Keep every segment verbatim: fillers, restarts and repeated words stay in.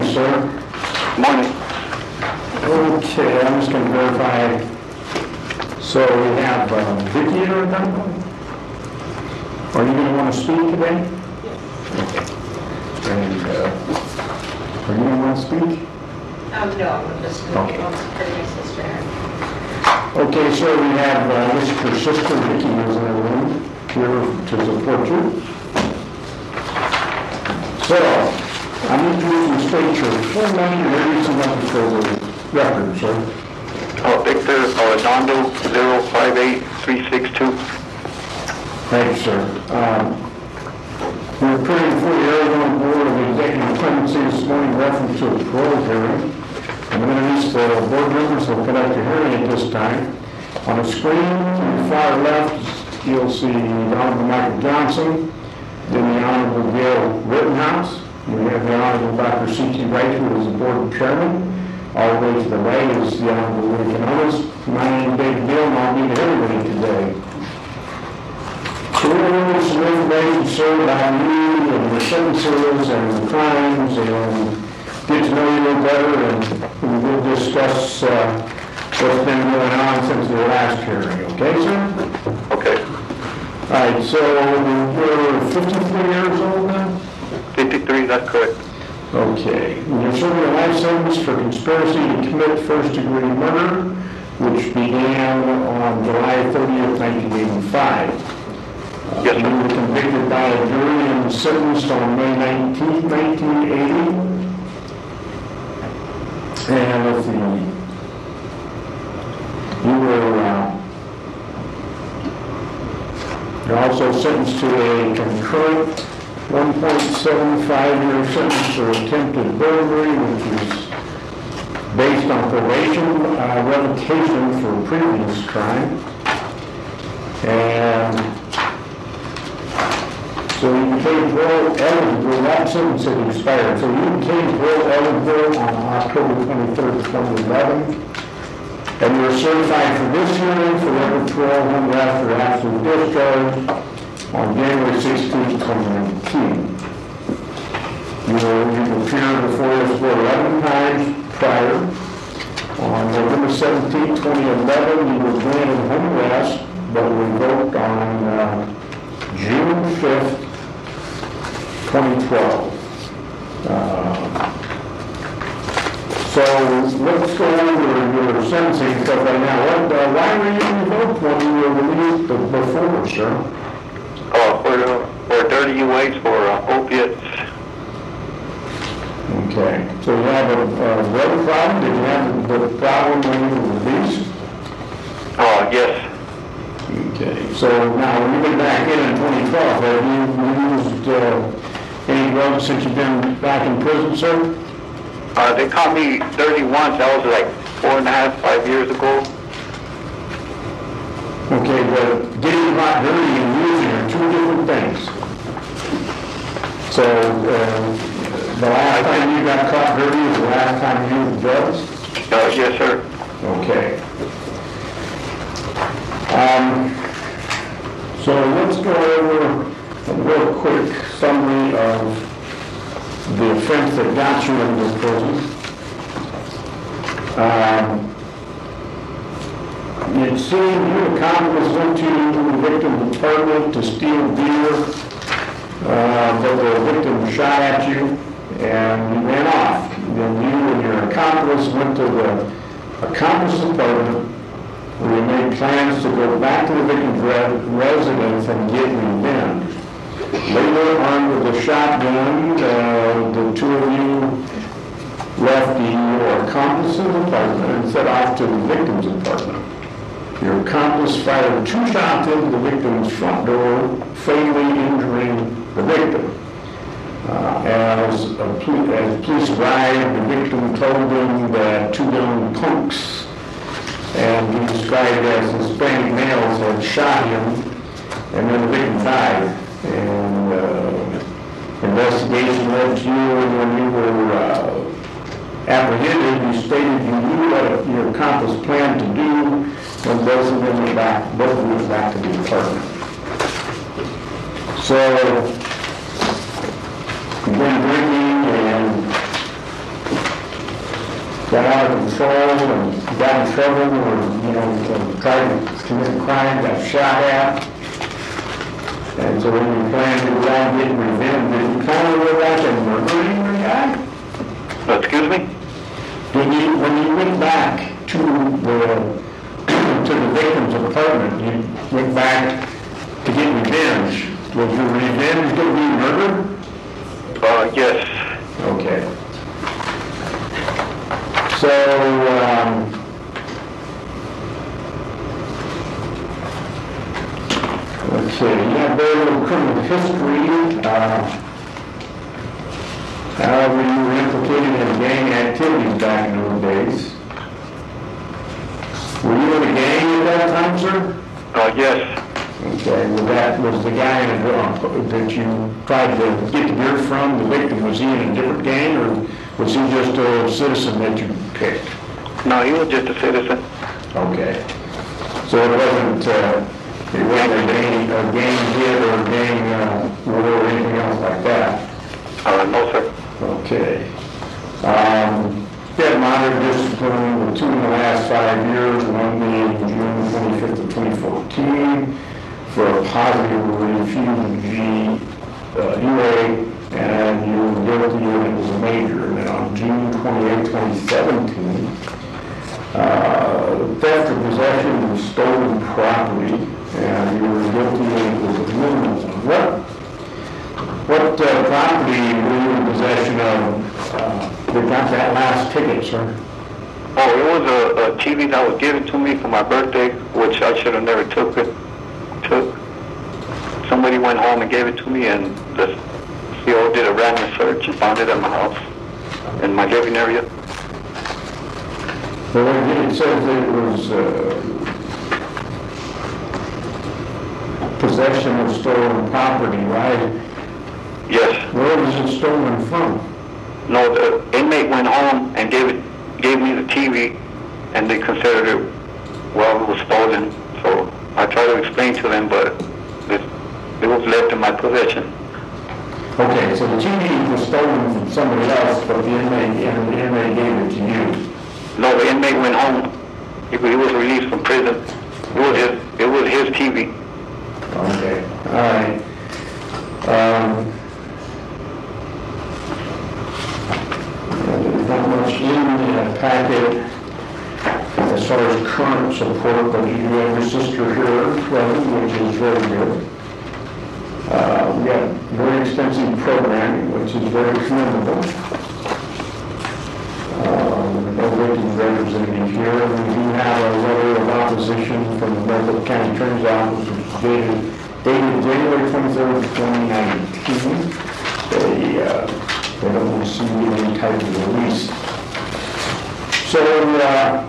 sir. Morning. Okay, I'm just going to verify. So we have uh, Vicki in our company. Are you going to want to speak today? Yes. And uh, are you going to want to speak? Um, no, I'm just going Okay. to for my sister. Okay, so we have uh, this is your sister Vicki is in the room here to support you. So, I need you to state your full name and everything up for the record, sir. Oh, Victor Elizondo, zero five eight three six two. Thanks, sir. Um, We're appearing before the Arizona Board of Executive Clemency this morning in reference to a parole hearing. I'm going to ask the board members to conduct a hearing at this time. On the screen, to the far left, you'll see the Honorable Michael Johnson, then the Honorable Gail Rittenhouse. We have the Honorable Doctor C T Wright, who is the board chairman. All the way to the right is the Honorable Willie Canonis. My name is David Gill, and I'll meet everybody today. So we're going to some information, sir, about you and the sentences and the crimes, and get to know you a little better, and we will discuss uh, what's been going on since the last hearing. Okay, sir? Okay. All right, so you're fifty-three years old now? fifty-three, that's correct. Okay. And you're serving a life sentence for conspiracy to commit first-degree murder, which began on July thirtieth, nineteen eighty-five. Uh, Yes, sir. You were convicted by a jury and sentenced on May nineteenth, nineteen eighty. And let's see. You were uh, you're also sentenced to a concurrent one point seven five year sentence for attempted burglary, which is based on probation uh, revocation for a previous crime. And so you became parole eligible, that sentence had expired. So you became parole eligible on October twenty-third, twenty eleven. And you were certified for this hearing for level twelve hundred after absolute discharge on January sixteenth, twenty nineteen. You were, you appeared before this board eleven times prior. On November seventeenth, twenty eleven, you were granted home arrest, but revoked on uh, June fifth, twenty twelve. Uh, so let's go over your sentencing stuff right now. What, uh, why were you revoked when you were released before, sir? Oh, for, uh, for dirty waste for uh, opiates. Okay. So you have a, a drug problem? Did you have the problem when you were released? Oh, yes. Okay. So now, when you've been back in in twenty twelve, have you used uh, any drugs since you've been back in prison, sir? Uh, they caught me dirty once. That was like four and a half, five years ago. Okay, but getting caught dirty and using are two different things. So, uh, the last time you got caught dirty is the last time you used drugs? Uh, yes, sir. Okay. Um, so let's go over a real quick summary of the offense that got you into prison. Um, it seemed you accomplice went to the victim's apartment to steal beer, uh, but the victim shot at you and you ran off. Then you and your accomplice went to the accomplice's apartment where you made plans to go back to the victim's re- residence and get revenge. Later, armed with a shotgun, uh, the two of you left the, your accomplice's apartment and set off to the victim's apartment. Your accomplice fired two shots into the victim's front door, fatally injuring the victim. Uh, as, a pol- as police arrived, the victim told them that two young punks, and he described as Hispanic males, had shot him, and then the victim died. And uh, investigation led to you, and when you were uh, apprehended, you stated you knew what your accomplice planned to do when both of them went back, both of them went back to the apartment. So, you've been drinking and got out of control and got in trouble or, you know, tried to commit a crime, got shot at. And so when you plan to go out and get revenge, did you kind of go back and murder any guy? Uh, Excuse me? Did you, when you went back to the, to the victim's apartment, you went back to get revenge. Was your revenge going to be murder? Uh, yes. Okay. So, um, let's see, you have very little criminal history. Uh, however, you were implicated in gang activities back in those days. Were you in a gang at that time, sir? Uh, yes. Okay, well, that was the guy in the, uh, that you tried to get the beer from, the victim. Was he in a different gang, or was he just a citizen that you picked? No, he was just a citizen. Okay. So it wasn't, uh, it wasn't a gang, a gang hit or a gang, uh, war or anything else like that? Uh, no, sir. Okay. Um, you had moderate discipline with two in the last five years, one being June twenty-fifth of twenty fourteen, for a positive refugee uh, U A, and you were guilty and it was a major. And then on June twenty-eighth, twenty seventeen, uh, theft or possession of stolen property, and you were guilty and it was a minimum. What, what uh, property were you in possession of uh, that got that last ticket, sir? Oh, it was a, a T V that was given to me for my birthday, which I should have never took it. Took. Somebody went home and gave it to me, and the C O did a random search and found it at my house, in my living area. Well, it says that it was uh, possession of stolen property, right? Yes. Where was it stolen from? No, the inmate went home and gave it, gave me the T V, and they considered it, well, it was stolen. So I tried to explain to them, but it, it was left in my possession. Okay, so the T V was stolen from somebody else, but the inmate, and the inmate gave it to you. No, the inmate went home. He, he was released from prison. It was his, it was his T V. Okay, all right. Um, there's not much in the packet as far as current support, but you have your sister here, present, which is very good. Uh, we have very extensive programming, which is very commendable. Um, no victim representative here. We do have a letter of opposition from the Maricopa County Attorney's Office, which is dated, dated January twenty-third, twenty nineteen. They, uh, they don't receive any type of release. So, uh,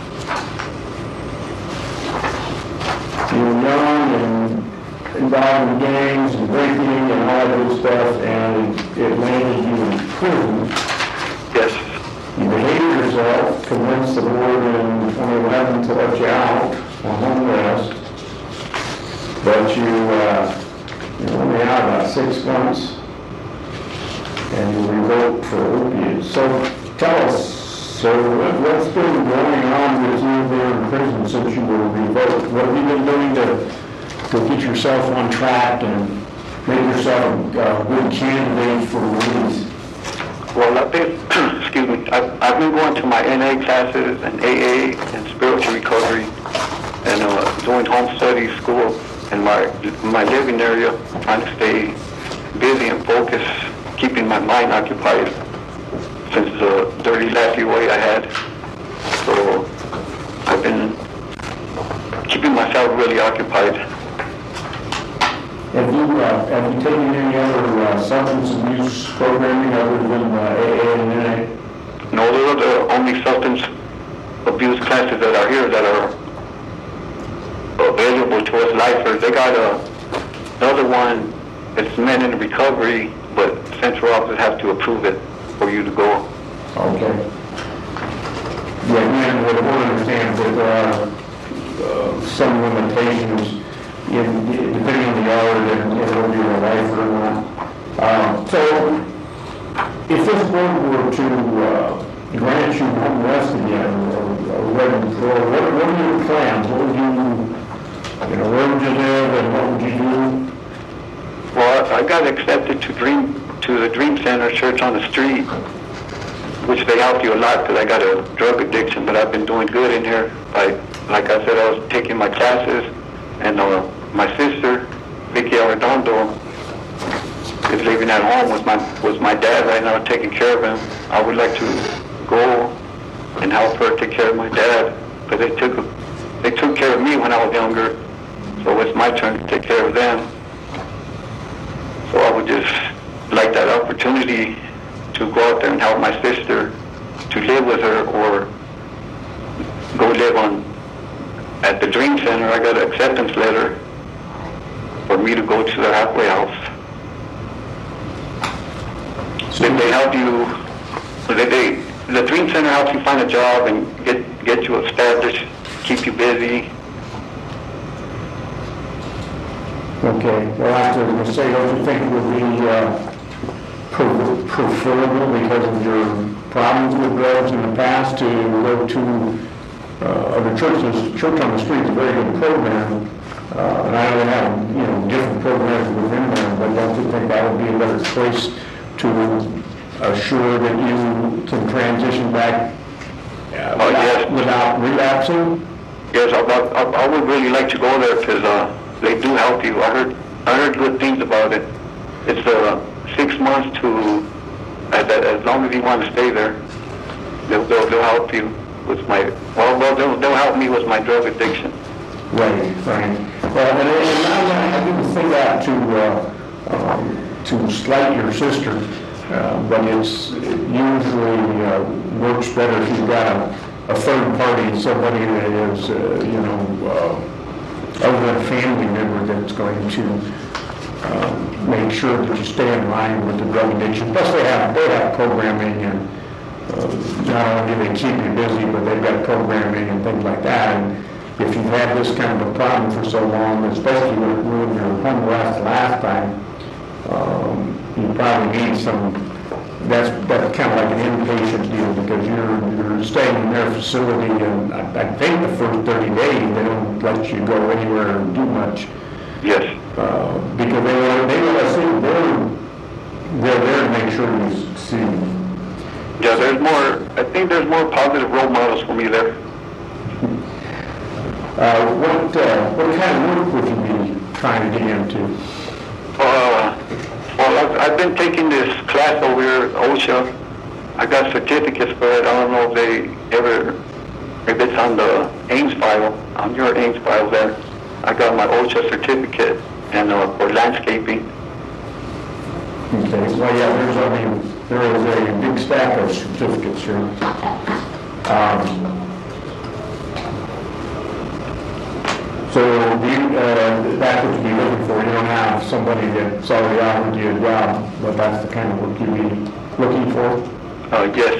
you're young and involved in gangs and drinking and all that good stuff, and it landed you in prison. Yes. You behaved yourself, convinced the board in twenty eleven to let you out on home arrest, but you, uh, you're only out about six months, and you revoked for opiates. So tell us, so what, what's been going on with you there in prison since you were revoked? What have you been doing to, to get yourself on track and make yourself a good candidate for release? Well, I've been, excuse me, I've, I've been going to my N A classes and A A and spiritual recovery and uh, doing home study school in my, my living area, trying to stay busy and focused, keeping my mind occupied since the dirty lappy way I had. So I've been keeping myself really occupied. Have you, uh, have you taken any other uh, substance abuse programming other than uh, A A and N A? No, those are the only substance abuse classes that are here that are available to us lifers. They got a, another one, it's men in recovery, but central office have to approve it for you to go. Okay. Yeah, again, what I want to understand is that there are uh, some limitations in, depending on the yard and whether you're a lifer or not. Uh, so, if this board were to uh, grant you home rest again, or, or what, or what what are your plans? What would you, you know, where would you live and what would you do? Well, I got accepted to Dream to the Dream Center Church on the Street, which they help you a lot because I got a drug addiction, but I've been doing good in here. Like, like I said, I was taking my classes, and uh, my sister, Vicky Arredondo, is living at home with my with my dad right now, taking care of him. I would like to go and help her take care of my dad, but they took they took care of me when I was younger, so it's my turn to take care of them. So I would just like that opportunity to go out there and help my sister, to live with her, or go live on at the Dream Center. I got an acceptance letter for me to go to the halfway house. So they help you, they, they, the Dream Center helps you find a job and get, get you established, keep you busy. Okay, well, I was going to say, don't you think it would be uh, pre- preferable because of your problems with drugs in the past to go to uh, the churches, Church on the Street is a very good program, uh, and I know they have, you know, different programs within there, but don't you think that would be a better place to assure that you can transition back uh, Oh, without, yes. without relapsing? Yes, I, I, I would really like to go there because uh, they do help you. I heard I heard good things about it. It's uh, six months to, as, as long as you want to stay there, they'll, they'll, they'll help you with my, well, well they'll, they'll help me with my drug addiction. Right, right. Well, and, and I, I didn't say that to uh, um, to slight your sister, uh, but it's it usually uh, works better if you've got a, a third party, somebody that is, uh, you know, uh, other than a family member that's going to um, make sure that you stay in line with the drug addiction. Plus, they have they have programming, and uh, not only do they keep you busy, but they've got programming and things like that. And if you've had this kind of a problem for so long, especially when when you were home last last time, um, you probably need some. That's that's kind of like an inpatient deal because you're you're staying in their facility, and I, I think the first thirty days they don't let you go anywhere or do much. Yes. Uh, because they want they want to see they're they're there to make sure you succeed. Yeah, there's more, I think there's more positive role models for me there. Uh, what uh, what kind of work would you be trying to get into? Uh, well, I've, I've been taking this class over here at OSHA. I got certificates for it. I don't know if they ever, if it's on the Ames file, on your Ames file there. I got my OSHA certificate and uh, for landscaping. Okay, well, yeah, there's, I mean, there is a big stack of certificates here. Um, so, do you, uh, that's what you'd be looking for. You don't have somebody that's already offered you a job, but that's the kind of work you'd be looking for? Uh, yes.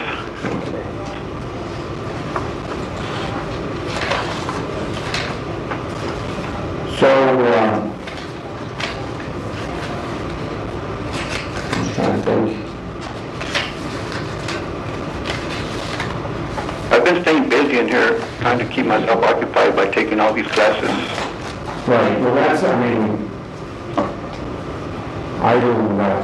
So, uh, I'm trying to think. I've been staying busy in here, trying to keep myself occupied by taking all these classes. Right, well, that's, I mean, idle, uh,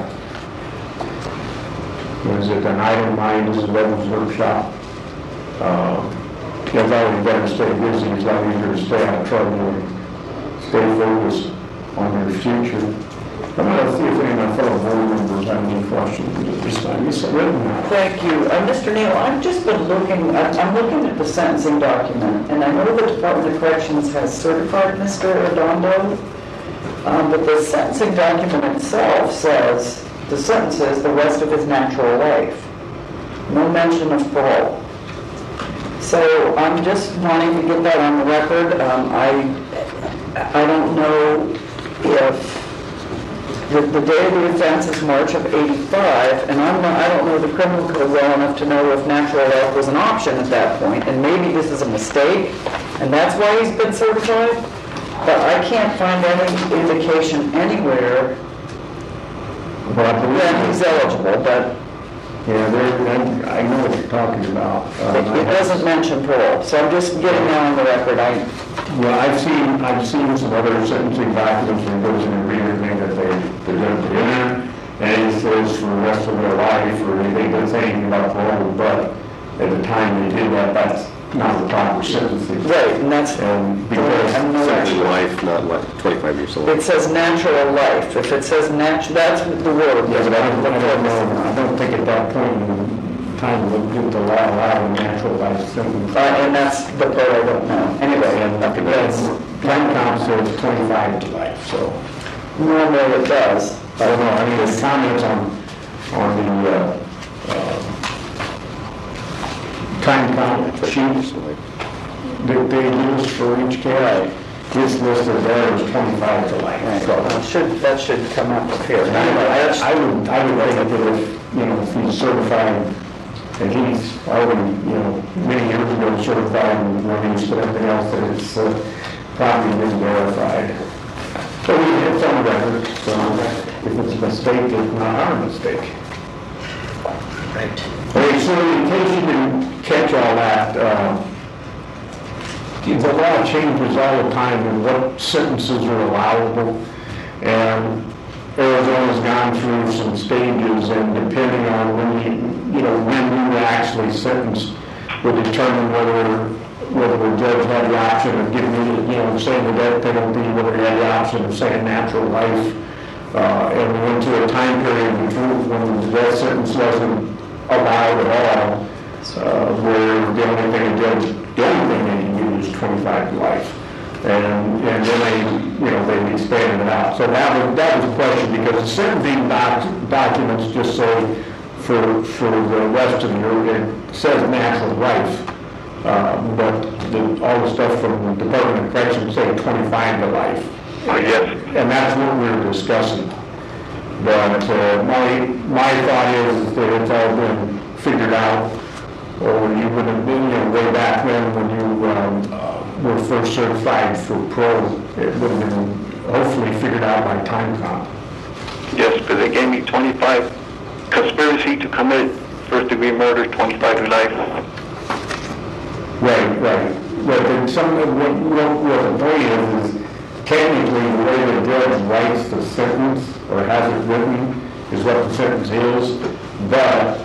what is it, an idle mind is a devil's workshop. Uh, it's always better to stay busy, it's always easier to stay out of trouble and stay focused on your future. I'm going to see if any of my fellow board members have any questions at this time. Yes, written now. Thank you. Uh, Mister Neal, I've just been looking, I- I'm looking at the sentencing document, and I know the Department of Corrections has certified Mister Arredondo, um, but the sentencing document itself says the sentence is the rest of his natural life. No mention of parole. So I'm just wanting to get that on the record. Um, I, I don't know if The, the day of the offense is March of eighty-five, and I'm not, I don't know the criminal code well enough to know if natural life was an option at that point, and maybe this is a mistake, and that's why he's been certified, but I can't find any indication anywhere But I believe, that he's eligible, but Yeah, there, I know what you're talking about. Um, It I it have- doesn't mention parole, so I'm just getting that on the record. I, Well, I've seen, I've seen some other sentencing documents where it goes in and read everything that they, they're going to put in there, and it says for the rest of their life, or anything that's anything about parole, but at the time they did that, that's not the proper sentencing. right, and that's, And because, I'm no Something expert. life, not like twenty-five years old. It says natural life. If it says nat, that's the word. yeah, but I don't, I don't know, I don't think at that point in time would give the law allow a natural life sentence. Uh, And that's the part I don't know. Anyway, And that's, time count says twenty-five to life, so. normally it does. I don't know, I mean, the comments on, on the, uh, uh, time count sheets that they use for each case, this listed there is twenty-five to life. Right, So, well, should, that should come up up here. anyway, Anyway, I I would, I would think that if, you know, if he's certified, and he's already, you know, many years ago certified, and when he's put everything else, that it's uh, properly been verified. So we have some record, so if it's a mistake, it's not our mistake. Right. Okay, so in case you didn't catch all that, uh, the law changes all the time in what sentences are allowable, and Arizona's gone through some stages, and depending on when you, you know, when you were actually sentenced, would determine whether, whether the judge had the option of giving you, you know, saying the death penalty, whether he had the option of saying natural life, uh, and we went to a time period when the death sentence wasn't allowed at all, uh, where the only thing a judge, the only thing they can use is twenty-five to life. And, and then they, you know, they expanded it out. So that was, that was a question, because the sentencing doc, documents just say for, for the rest of the year, it says natural life. Uh, but the, all the stuff from the Department of Corrections say twenty-five to life. Oh, yes. And that's what we were discussing. But uh, my, my thought is that it's all been figured out, or you would have been, you know, way back when, when you um, uh, were first certified for parole, it would have been hopefully figured out by time count. Yes, because they gave me twenty-five, conspiracy to commit first degree murder, twenty-five to life. Right, right. But then some, what, what, what the point is, is technically the way the judge writes the sentence, or has it written, is what the sentence is. But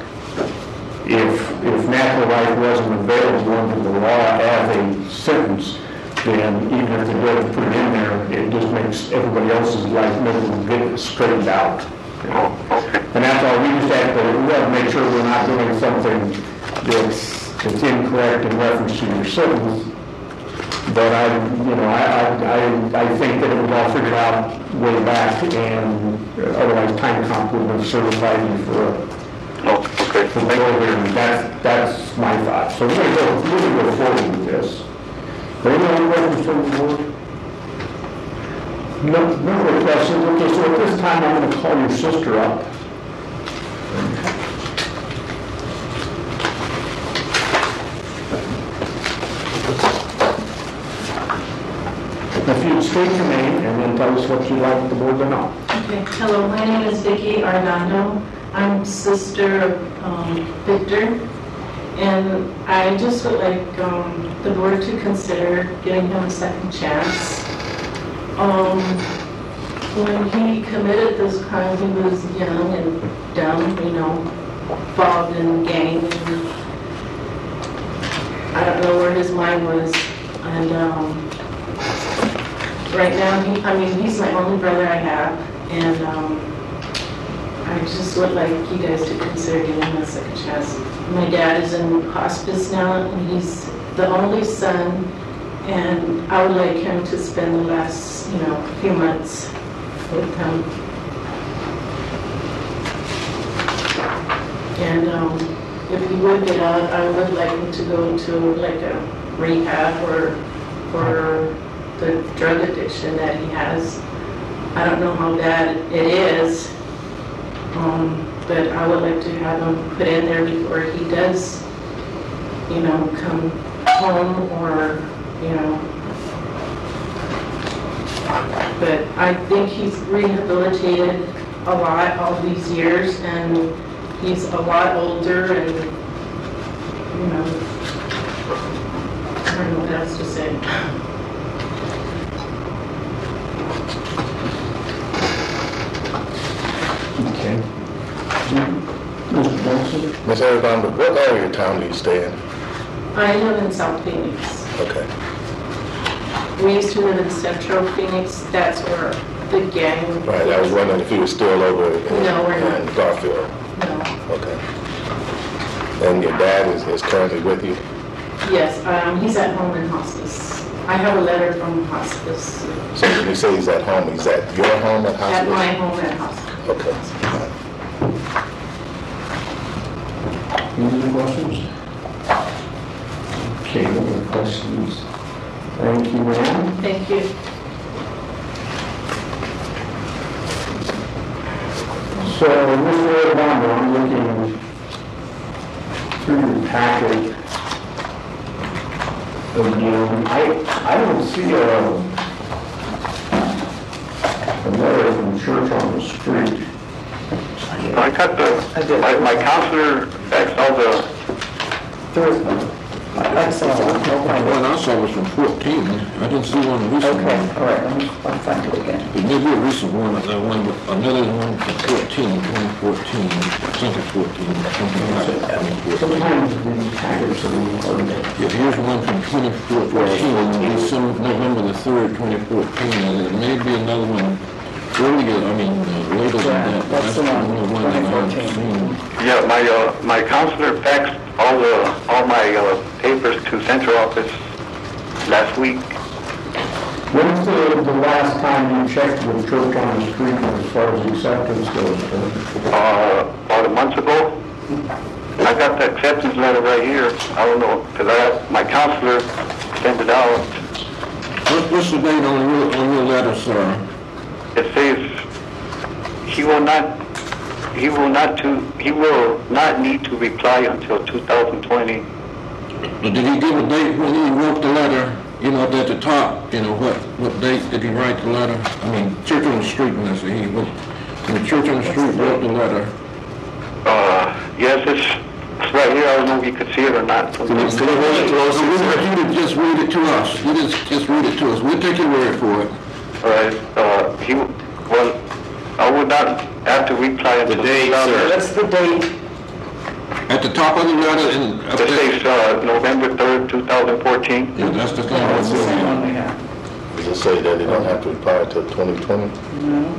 if, if natural life wasn't available under the law as a sentence, then even if the judge put it in there, it just makes everybody else's life miserable, get it straightened out. You know? And that's all, we just have to, we have to make sure we're not doing something that's, that's incorrect in reference to your sentence. But I, you know, I, I, I think that it was all figured out way back, and otherwise time comp would have certified you for a Oh, okay. for parole hearing. That's, that's my thought. So we're going to go, we're going to go forward with this. Are there any other questions from the board? No, no other questions. Okay, so at this time, I'm going to call your sister up. If you'd state your name and then tell us what you'd like the board to know. Okay, hello, my name is Vicky Arnando. I'm sister of um, Victor, and I just would like um, the board to consider giving him a second chance. Um, when he committed this crime, he was young and dumb, you know, involved in gang, and I don't know where his mind was, and um, right now, he, I mean, he's my only brother I have, and um, I just would like you guys to consider giving him a second chance. My dad is in hospice now, and he's the only son, and I would like him to spend the last, you know, few months with him. And um, if he would get out, I would like him to go to like a rehab or for the drug addiction that he has. I don't know how bad it is, um, but I would like to have him put in there before he does, you know, come home or, you know. But I think he's rehabilitated a lot all these years, and he's a lot older and, you know, I don't know what else to say. Okay. Mister Johnson? Miz Arredondo, what area of town do you stay in? I live in South Phoenix. Okay. We used to live in Central Phoenix. That's where the gang. Right, I was wondering if you were still over in, No, we're not. in Garfield. No. Okay. And your dad is, is currently with you? Yes, um, he's at home in hospice. I have a letter from hospice. So when you say he's at home, he's at your home at At hospital? my home at hospice. Okay. Any other questions? Okay, no more questions. Thank you, ma'am. Thank you. So, Mister Arredondo, I'm looking through your packet again. I, I don't see a, a letter from Church on the Street. I got I the, did. my, my counselor faxed all the, There is one. I I saw one, no The problem. one I saw was from fourteen. I didn't see one recent Okay, one. all right, let me, I'll find it again. It may be a recent one, uh, one, with- another one from fourteen, twenty fourteen, I think it's fourteen, something like that, twenty fourteen. Sometimes the packets are really hard to... Yeah, here's one from twenty fourteen, December, November the third, twenty fourteen, and there may be another one earlier, I mean, uh, later than Yeah, that. but that's the one, only one that I haven't twenty fourteen. seen. yeah, my, uh, my counselor faxed all the, all my, uh, papers to central office last week. When's the, the last time you checked with Church on the Street as far as acceptance goes? sir? Uh, about a month ago. I got the acceptance letter right here. I don't know, because I got, my counselor sent it out. What, what's the date on your, on your letter, sir? It says he will not, he will not to, he will not need to reply until two thousand twenty. But did he give a date when he wrote the letter, you know, at the top, you know, what, what date did he write the letter? I mean, Church on the Street, when I say he, when when the Church on the Street wrote the letter. Uh, yes, it's, it's right here. I don't know if you could see it or not. So we want you to just read it to us. You just, just read it to us. We'll take your word for it. All right, uh, he, well, I would not have to reply until The date, two thousand. sir. What's the date? At the top of the letter and up It there. says, uh, November third, two thousand fourteen. Yeah, that's the thing. That's the same one we have. Does it say that they don't have to reply until twenty twenty? No.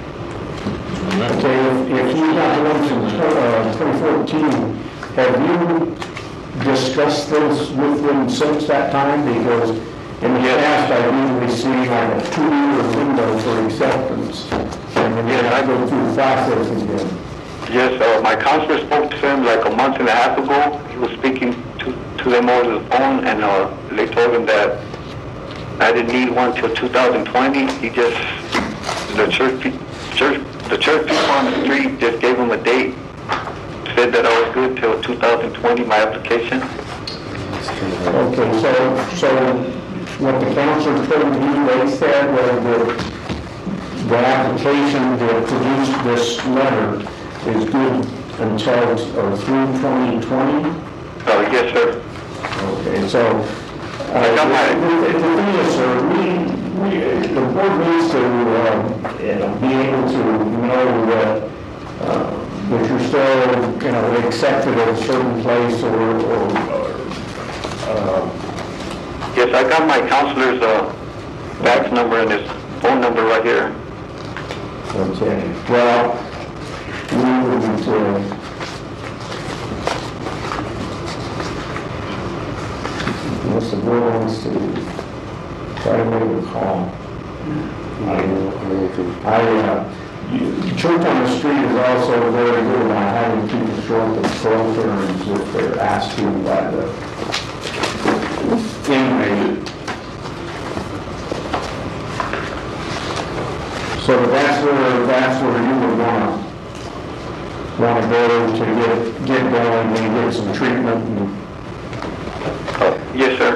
Okay, if if you got the ones in uh, twenty fourteen, have you discussed this with them since that time? Because in the past, I usually see like a two-year window for acceptance, and then you have to go through the process again. Yes, uh, my counselor spoke to him like a month and a half ago. He was speaking to, to them over the phone, and uh, they told him that I didn't need one till two thousand twenty. He just, the church, pe- church, the church people on the street just gave him a date, said that I was good till two thousand twenty, my application. Okay, so, so what the counselor told you, they said was that the application that produced this letter is good until, or through twenty twenty? Oh, yes, sir. Okay, so, uh, I got my- the the thing is, sir, we, we, the board needs to, um, you know, be able to know that, uh, that you're still, you know, accepted at a certain place or, or, uh, Yes, I got my counselor's uh, fax number and his phone number right here. okay, well, we would, uh, unless the board wants to try to make a call. I, I, uh, you- Church on the Street is also very good about having people show up at twelve terms if they're asked to by the inmate. So that's where, that's where you would wanna, wanna go to get, get going and get some treatment and Uh, yes, sir.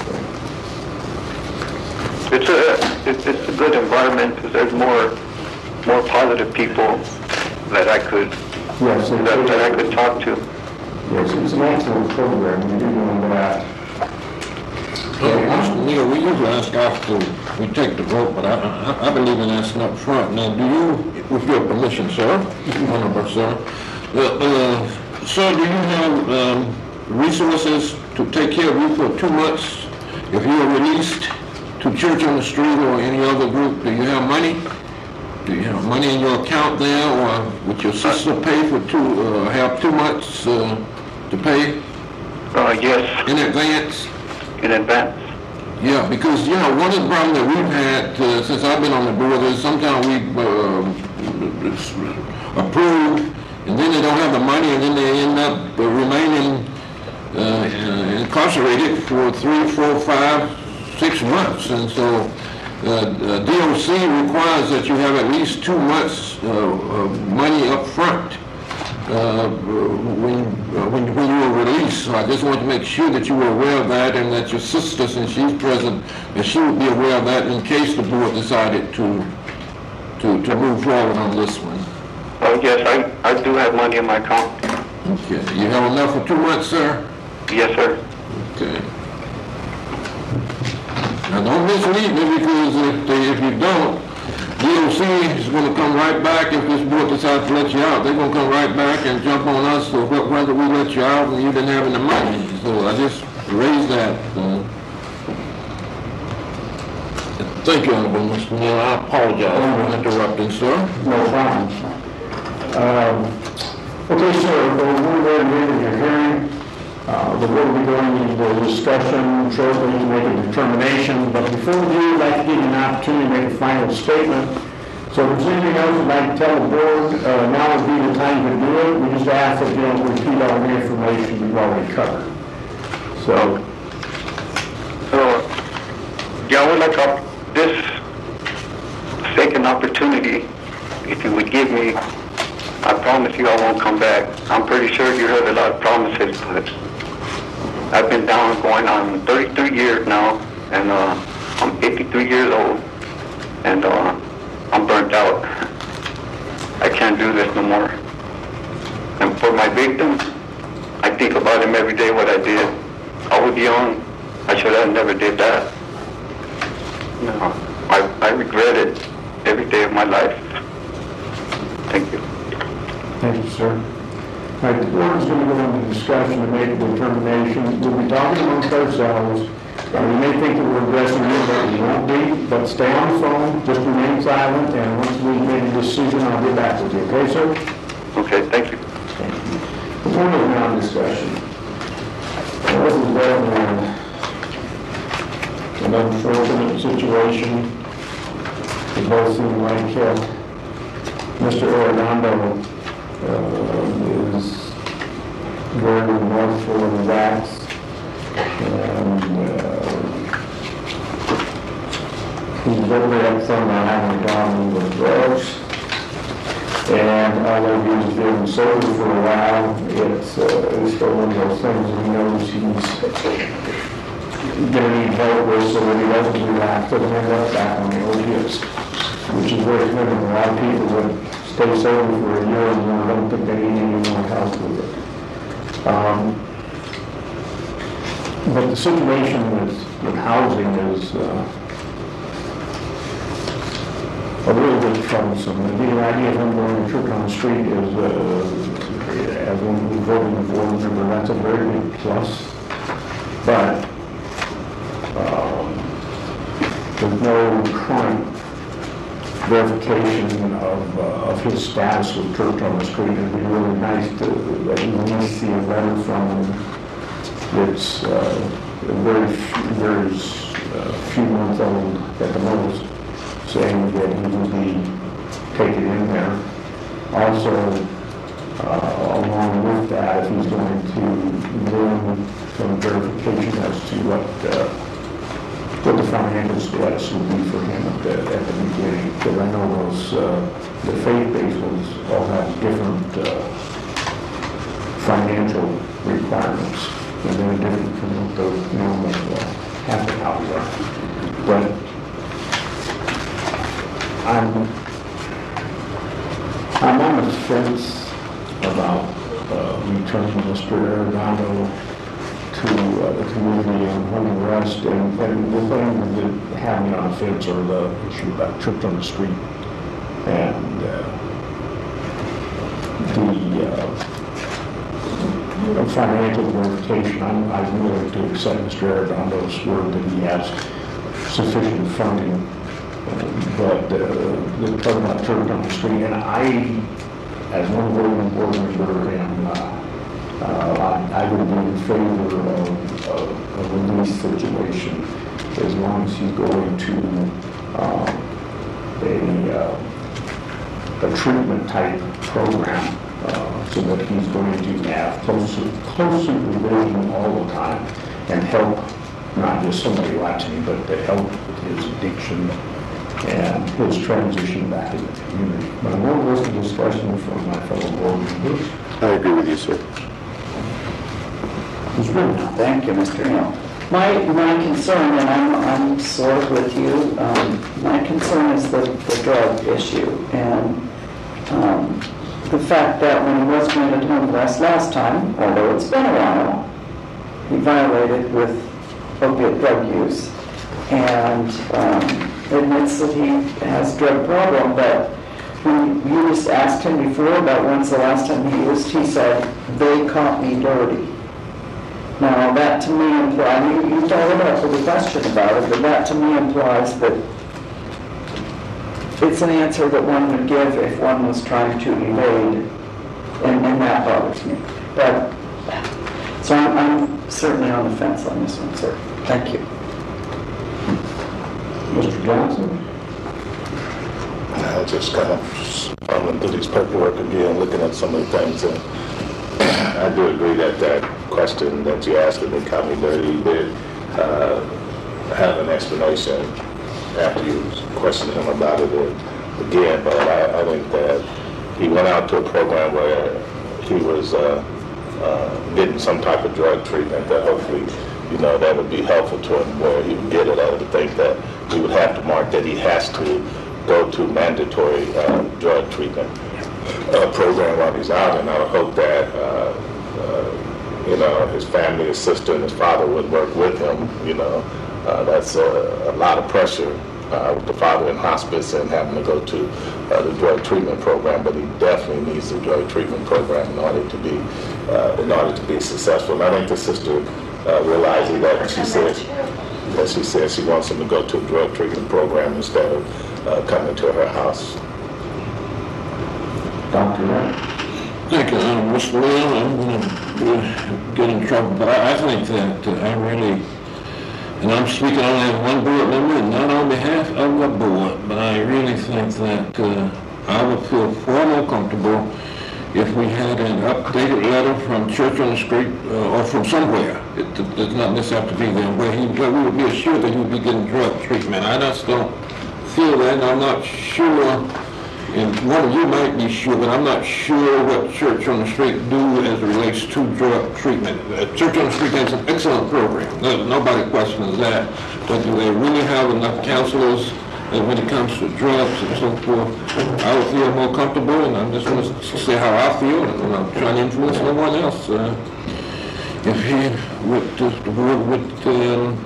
It's a it's, it's a good environment because there's more more positive people that I could Yes, it- that that I could talk to. Yes, it's an excellent program, we do know that. Well, Mister Neal, we usually ask after we take the vote, but I, I, I believe in asking up front. Now, do you, with your permission, sir, Honorable Sir, uh, uh, sir, do you have, um, resources to take care of you for two months? If you are released to Church on the Street or any other group, do you have money? Do you have money in your account there, or would your sister pay for two, uh, have two months, uh, to pay Uh, yes, in advance? in advance. Yeah, because, you know, one of the problems that we've had uh, since I've been on the board is sometimes we uh, approve, and then they don't have the money, and then they end up uh, remaining uh, uh, incarcerated for three, four, five, six months. And so uh, uh, D O C requires that you have at least two months uh, of money up front. Uh, when, uh, when, when you were released. So I just wanted to make sure that you were aware of that, and that your sister, since she's present, that she would be aware of that in case the board decided to, to, to move forward on this one. Oh, yes, I, I do have money in my account. Okay, you have enough for two months, sir? Yes, sir. Okay. Now, don't mislead me, because if they, if you don't, D O C is going to come right back. If this board decides to let you out, they're going to come right back and jump on us for wh- whether we let you out and you didn't have any money. So I just raised that. Uh, thank you, Honorable Mister Neal. I apologize for interrupting, sir. No problem. Um, Okay, sir, we'll move right into your hearing. Uh, The board will be going into discussion shortly to make a determination, but before we do, I'd like to give you an opportunity to make a final statement. So if there's anything else you'd like to tell the board, uh, now would be the time to do it. We just ask that you don't repeat all the information we've already covered. So, So, yeah, I would like to, this second opportunity, if you would give me, I promise you I won't come back. I'm pretty sure you heard a lot of promises, but I've been down going on thirty-three years now, and uh, I'm eighty-three years old, and uh, I'm burnt out. I can't do this no more. And for my victims, I think about them every day, what I did. I was young. I should have never did that. No, I, I regret it every day of my life. Thank you. thank you, sir. All right, the board is going to go into discussion and make a determination. We'll be talking amongst ourselves. Uh, We may think that we're addressing you, but we won't be. But stay on the phone, just remain silent, and once we've made a decision, I'll get back with you. Okay, sir? Okay, thank you. The point of non-discussion. Well, This is definitely an unfortunate situation. It both seem like uh, Mister Arredondo uh, is very remorseful in his acts, and uh, he's very upfront about having a problem with drugs. And although he's been sober for a while, it's, uh, it's still one of those things he knows he's gonna need help with, so that he doesn't relapse, doesn't end up back on the opiates, which is very common. A lot of people would stay sober for a year and then don't think they need any more help with it. Um, but the situation with, with housing is, uh, a little bit troublesome. The idea of him going to church on the street is, uh, as one who voted in the board member, that's a very big plus. But um, there's no current verification of, uh, of his status with church on the street. It'd be really nice to, that you may see a letter from him. It's uh, very, very uh, few months old at the most, saying that he will be taken in there. Also, uh, along with that, if he's going to bring some verification as to what uh, what the financial status will be for him at the, at the beginning, because I know those uh, the faith-based ones all have different uh, financial requirements, and they're different from what the normal uh, happy house are. But I'm, I'm on the fence about uh, returning Mister Arredondo to uh, the community on home arrest, and, and the thing that had me on the fence are the issue about tripped on the street and uh, the uh, financial verification. I'm, I'm willing to accept Mister Arredondo's word that he has sufficient funding, uh, but uh, the talking about tripped on the street, and I, as one voting board member, am uh, Uh, I, I would be in favor of, of a release situation as long as he's going to um, a, uh, a treatment type program uh, so that he's going to have close, close supervision all the time and help not just somebody watching, but to help with his addiction and his transition back in the community. But I want to listen to discussion from my fellow board members. I agree with you, sir. Thank you, Mister Neal. My, my concern, and I'm, I'm sort of with you, um, my concern is the, the drug issue, and um, the fact that when he was granted home arrest last time, although it's been a while, he violated with opiate drug use, and um, admits that he has drug problem, but when you just asked him before about when's the last time he used, he said, they caught me dirty. Now, that to me implies, you, you followed up with a question about it, but that to me implies that it's an answer that one would give if one was trying to evade, and, and that bothers me. But, so I'm, I'm certainly on the fence on this one, sir. Thank you. Mister Johnson? I just kind of scrolling through these paperwork again, looking at some of the things, and I do agree that that question that you asked him, they caught me dirty, he did uh, have an explanation after you questioned him about it again, but I, I think that he went out to a program where he was uh, uh, getting some type of drug treatment that hopefully, you know, that would be helpful to him where he would get it. I would think that he would have to mark that he has to go to mandatory uh, drug treatment uh, program while he's out, and I would hope that uh, uh, you know, his family, his sister, and his father would work with him. You know, uh, that's a, a lot of pressure uh, with the father in hospice and having to go to uh, the drug treatment program. But he definitely needs the drug treatment program in order to be uh, in order to be successful. And I think the sister uh, realizing that she said that she said she wants him to go to a drug treatment program instead of uh, coming to her house. Doctor Wright? Thank you, uh, Mister Leon. I'm going to get in trouble, but I, I think that uh, I really, and I'm speaking only as one board member and not on behalf of the board, but I really think that uh, I would feel far more comfortable if we had an updated letter from Church on the Street uh, or from somewhere. It, it does not necessarily have to be there, where, he, where we would be assured that he would be getting drug treatment. I just don't feel that, and I'm not sure. And one of you might be sure, but I'm not sure what Church on the Street do as it relates to drug treatment. Uh, Church on the Street has an excellent program. No, nobody questions that. But do they really have enough counselors uh, when it comes to drugs and so forth? I would feel more comfortable, and I'm just going to say how I feel, and I'm not trying to influence no one else. Uh, if he would, just, would, would, um,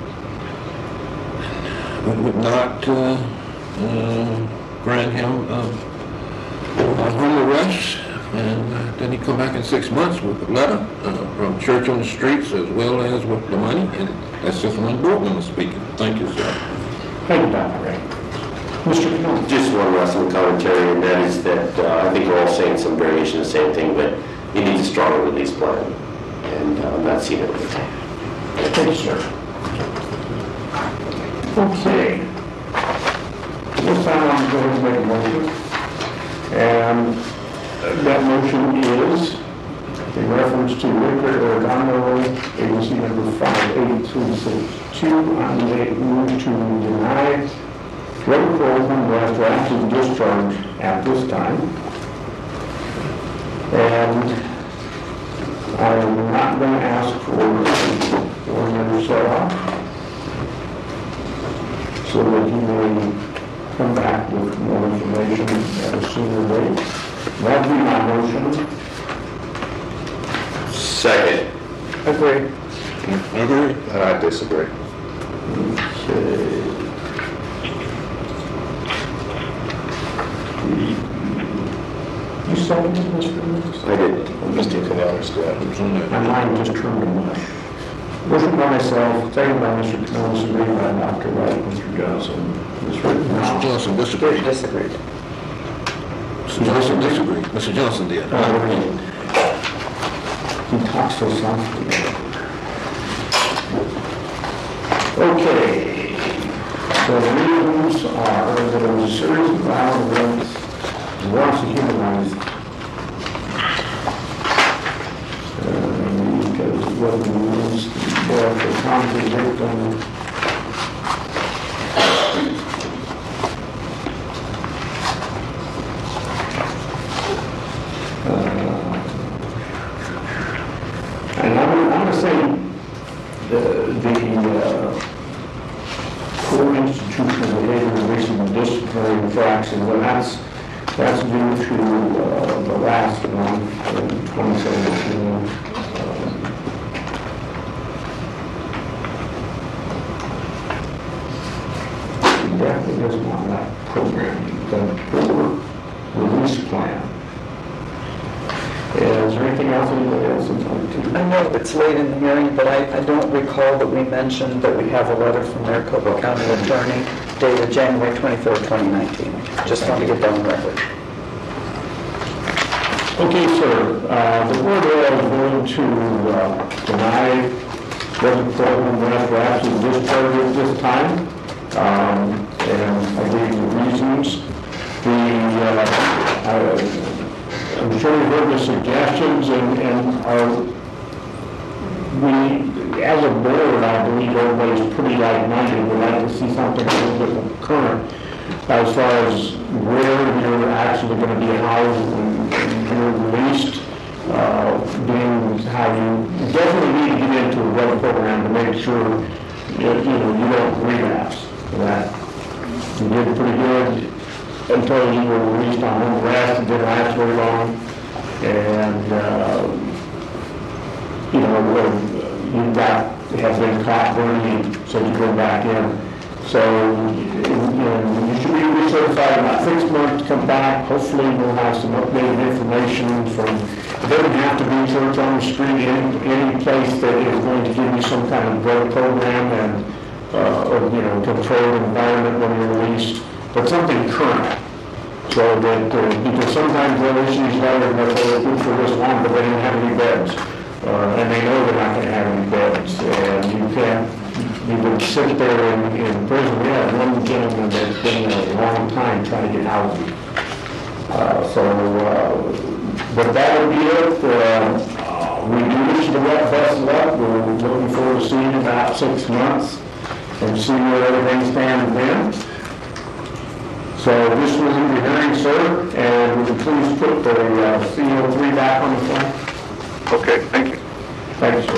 would, would not uh, uh, grant him uh, a home arrest, and uh, then he come back in six months with a letter uh, from Church on the Streets as well as with the money, and that's just one board member speaking. Thank you, sir. Thank you, Doctor Ray. Mister Knowles? Just one last little commentary, and that is that uh, I think we're all saying some variation of the same thing, but he needs a stronger release plan, and uh, I'm not seeing it with that. Thank you, sir. Okay. This time I'm going to make a motion, and that motion is in reference to Ricker Arredondo, agency number five eight three six two, on the move to deny drug program after active discharge at this time. And I'm not going to ask for one member set off, so that he may come back with more information at a sooner date. That'd be my motion. Second. Agree. Agree? And I disagree. You seconded, Mister Lewis? I did. Mister Can understand? It's on My there. mind just turned to mush. Motion by myself, second by Mister Canonis, and made by Doctor Wright, Mister Johnson. Mister Mister Rittenhouse. Johnson disagreed. Disagreed. Mister Johnson disagreed. Mister Johnson did. He talks so softly. Okay. So the reasons are that there was a series of violent events and wants to humanize uh, because what it means for the conflict victim. And I'm gonna, I'm gonna say the, the, uh, core institutional behavior in recent disciplinary infractions, and that's, that's due to, uh, the last one in twenty seventeen. Um, Definitely doesn't want that program, the poor release plan. Is there anything else anybody else would like to? I know it's late in the hearing, but I, I don't recall that we mentioned that we have a letter from Maricopa County Attorney dated January twenty-third, twenty nineteen. Just want to get that on record. Okay, sir, uh, the board is going to uh, deny the program grant for absolute discharge at this time. Um, and I gave the reasons. The, uh, I, I'm sure you've heard the suggestions, and, and our, we, as a board, I believe everybody's pretty like-minded. We'd like to see something a little bit more current as far as where you're actually going to be housed and, and you're released, uh, being how you definitely need to get into a weather program to make sure you, you know, you don't relapse. That you did pretty good until you were released on home arrest. It didn't last very long. And, uh, you know, you got, have been caught burning, so you go back in. So, you know, you should be recertified in about six months to come back. Hopefully we'll have some updated information from, it doesn't have to be church on the street, any, any place that is going to give you some kind of drug program and, uh, or, you know, controlled environment when you're released, but something current. So that, uh, because sometimes they'll issue these letters that they're good for this long, but they don't have any beds. Uh, and they know they're not going to have any beds. And you can't, you would sit there in, in prison. We had one gentleman that's been there a long time trying to get housing. Uh, so, uh, but that would be it. Uh, we do wish you the best of luck. We're looking forward to seeing you in about six months and see where everything stands then. So this was in the hearing, sir, and would you please put the uh, C O three back on the phone? Okay, thank you. Thank you, sir.